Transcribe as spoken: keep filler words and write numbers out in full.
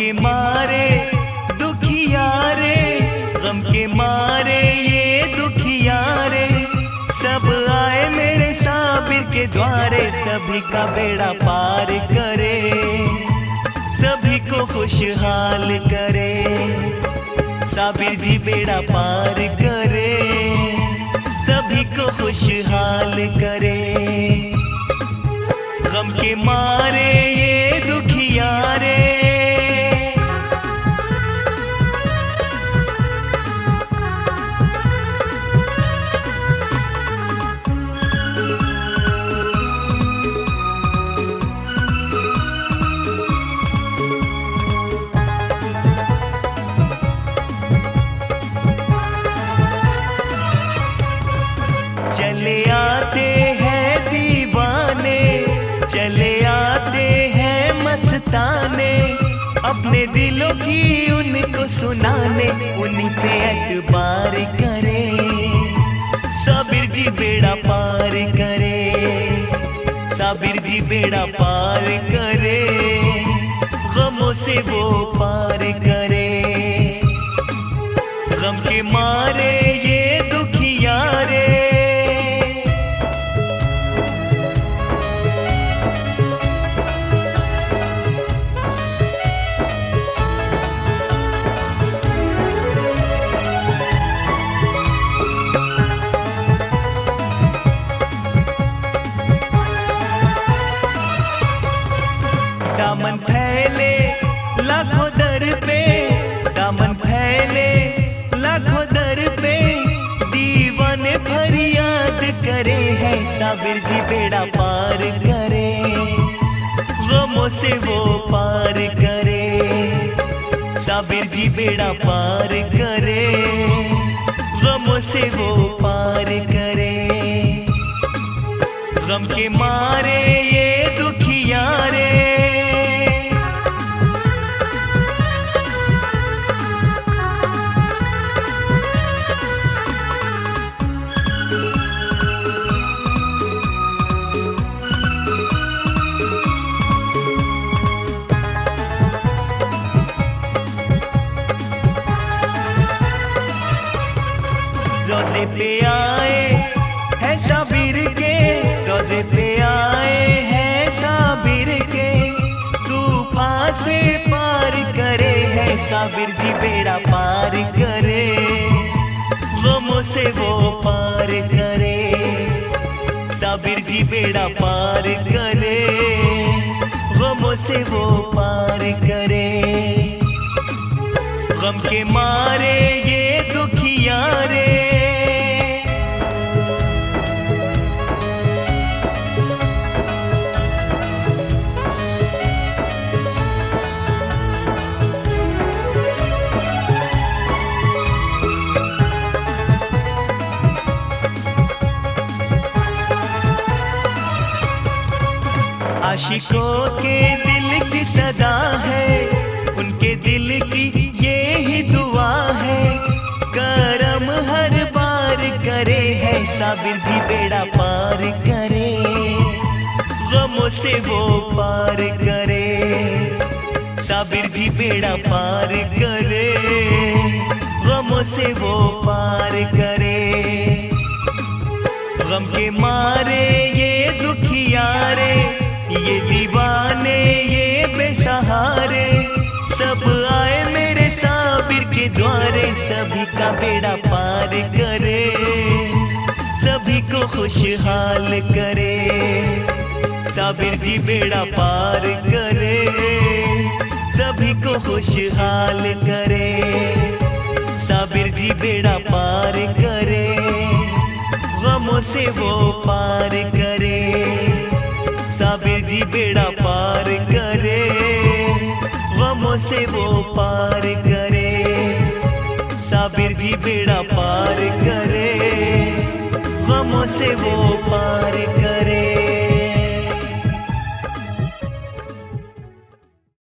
के मारे दुखियारे, गम के मारे ये दुखियारे, सब आए मेरे साबिर के द्वारे। सभी का बेड़ा पार करे, सभी को खुशहाल करे। साबिर जी बेड़ा पार करे, सभी को खुशहाल करे। गम के मारे ये दुखियारे, चले आते हैं दीवाने, चले आते हैं मस्ताने, अपने दिलों की उनको सुनाने, उन्हीं पे एतबार करे। साबिर जी बेड़ा पार करे, साबिर जी बेड़ा पार करे, गमों से वो पार करे। गम के मारे ये दुखियारे, दामन फैले लाखों दर पे, दामन फैले लाखों दर पे, दीवाने फरियाद करे हैं। साबिर जी बेड़ा पार करे, गमों से वो पार करे। साबिर जी बेड़ा पार करे, गमों से वो पार करे। गम के मारे ये दुखियारे, रोज़े पे आए हैं साबिर के, रोज़े पे आए हैं साबिर के, तूफान से पार करे हैं। साबिर जी बेड़ा पार करे, गमों से वो पार करे। साबिर जी बेड़ा पार करे, गमों से वो पार करे। गम के मारे ये दुखियारे, आशिकों के दिल की सदा है, उनके दिल की ये ही दुआ है। करम हर बार करे है, साबिर जी बेड़ा पार करे, गमों से वो पार करे। साबिर जी बेड़ा पार करे, गमों से वो पार करे। गम के मारे ये दुखियारे, ये दीवाने ये बेसहारे, सब आए मेरे साबिर के द्वारे। सभी का बेड़ा पार करे, सभी को खुशहाल करे। साबिर जी बेड़ा पार करे, सभी को खुशहाल करे। साबिर जी बेड़ा पार करे, गमों से वो पार करे। साबिर जी बेड़ा पार करे, गमों से वो पार करे। साबिर जी बेड़ा पार करे, गमों से वो पार करे।